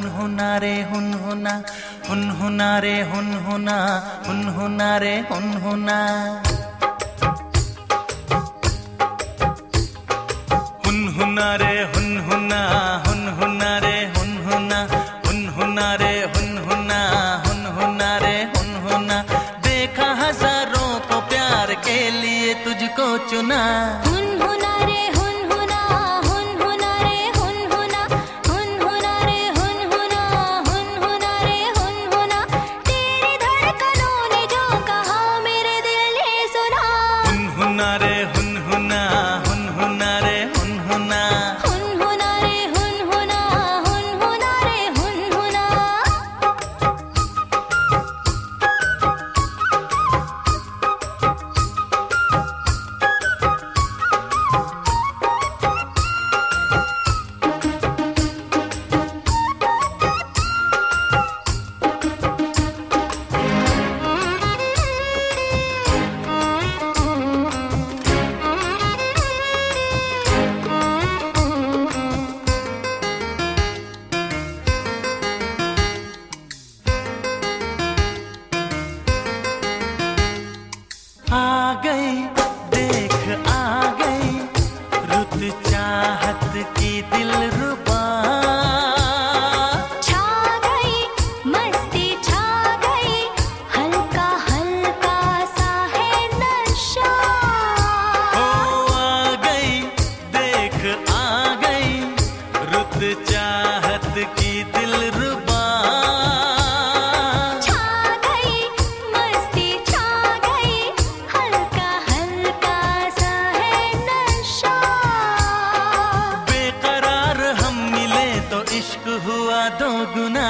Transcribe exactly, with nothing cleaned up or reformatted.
हुना रे हुन हुना, हुन हुना रे हुन हुना, हुन हुना रे हुन हुना। हुन हुना रे हुन हुना, हुन हुना रे हुन हुना, हुन हुना रे हुन हुना, हुन हुना रे हुन हुना। देखा हजारों को प्यार के लिए तुझको चुना। आ गई देख आ गई रुत चाहत की दिलरुबा। छा गई मस्ती छा गई, हल्का हल्का सा है नशा। ओ आ गई देख आ गई रुत चाहत की दिलरुबा। इश्क हुआ दो गुना।